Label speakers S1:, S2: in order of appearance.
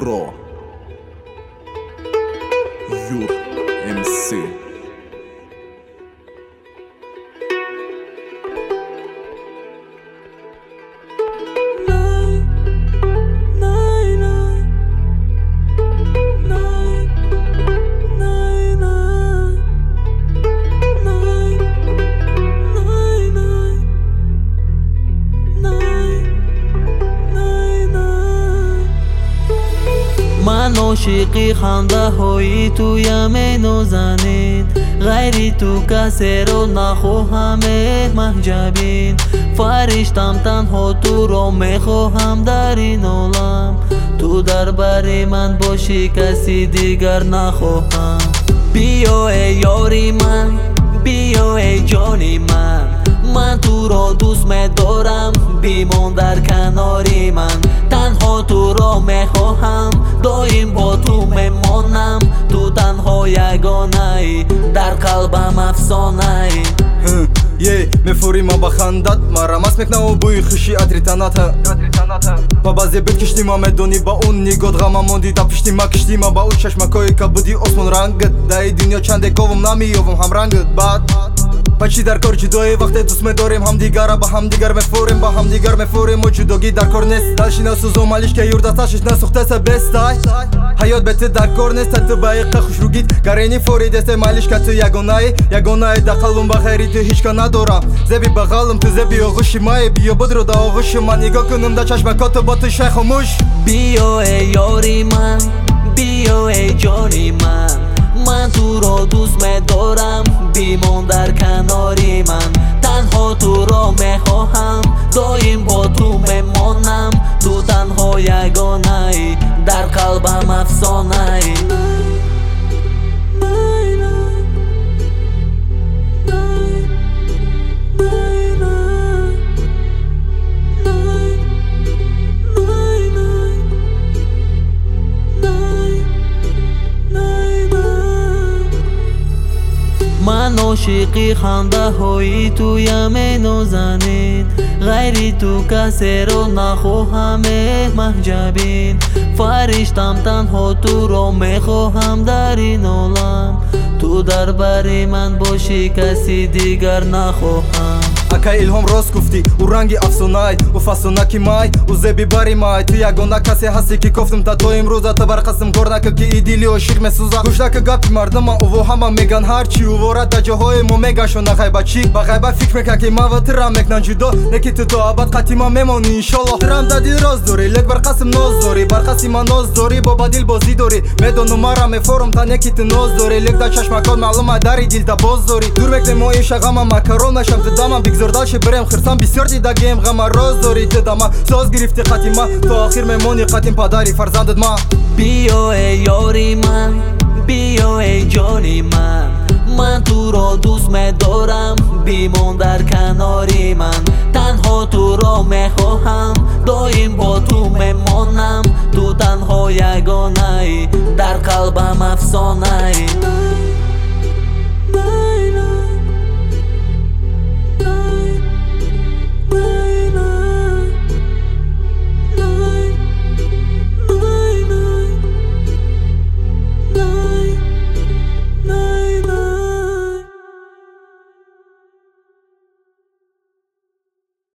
S1: Pro Yur MC
S2: من عاشقی خنده هایی تویم نازنین غیری تو کسی رو نخواهم محجبین فرشتم تنها تو رو میخواهم در این عالم تو در بر من باشی کسی دیگر نخواهم بیا ای یاری من بیا ای جانی من تو را دوست می‌دارم بیمان در کناری من تنها تو را میخواهم دایم با تو میمانم تو تنها یگانه ای در قلبم افسانه ای
S3: мефури ма ба хандат мара маст мекунаву бӯи хуши атри таната ба баъзе бит киштима медонӣ ба он нигот ғама монди да пиштима киштима ба ӯ чашмакҳои кабуди осмон рангат даи дунё чанде ковум намеёвам ҳамрангат баъд ба чӣ дар кор ҷудоӣ вақте дӯст медорем ҳамдигара ба ҳамдигар мефурем ба ҳамдигар мефурем мо ҷудогӣ дар кор нест далшина сӯзо малишка юрдаташиш насӯхтеса бестай ҳаёт бе ту дар кор нест ту ба иққа хушругит гарени форидесте малишка ту ягонаи да қалбум ба ғайри ту ҳичка надорам зеби ба ғалм ту зеби оғӯши мае биё будро да оғӯши ман нигоҳ кунам да чашмакоту бо ту шай хомӯш
S2: биё эй ёри ман биё эй ҷони ман ту ро дӯст медорам бимон дар канори ман танҳо ту ро мехоҳам доим бо ту мемонам ту танҳо ягонаи дар қалбам афсонаи من عاشقی خنده هایی تویم نازنین غیری تو کسی رو نخواهم محجبین فرشتم تنها تو رو میخواهم در این عالم تو در بر من باشی کسی دیگر نخواهم
S3: акай илҳом рост гуфтӣ ӯ ранги афсонай ӯ фасонаки май ӯ зеби бари май ту ягона касе ҳастӣ ки кофтум та то имрӯза ту бар қасм кор накун ки и дили ошиқ месӯзад гӯш накун гапи мардума ӯво ҳама меган ҳарчи ӯвора да ҷоҳои мо мегашона ғайба чӣ ба ғайба фикр мекан ки ман ва тирам мекунан ҷудо не ки ту то абад қатима мемонӣ иншолло тирам да дил роз дорӣ лек бар қасм ноз дорӣ бар қасми ман ноз дорӣ бо ба дил бозӣ дорӣ медону мара мефорум та не ки ту ноз дорӣ лек да чашмакон маълумай дари дил да боз дорӣ дур мекунем мо имша ғама макарон нашам ту дамам бигзор далши берем хирсам бисёр дидагем ғама роз дорӣ ту дама соз гирифти қати ма то охир мемонӣ қатим падари фарзандат ма
S2: биё эй ёри ман биё эй ҷони ман ту ро дӯст медорам бимон дар канори ман танҳо ту ро мехоҳам доим бо ту мемонам ту танҳо ягонаи дар қалбам афсонаи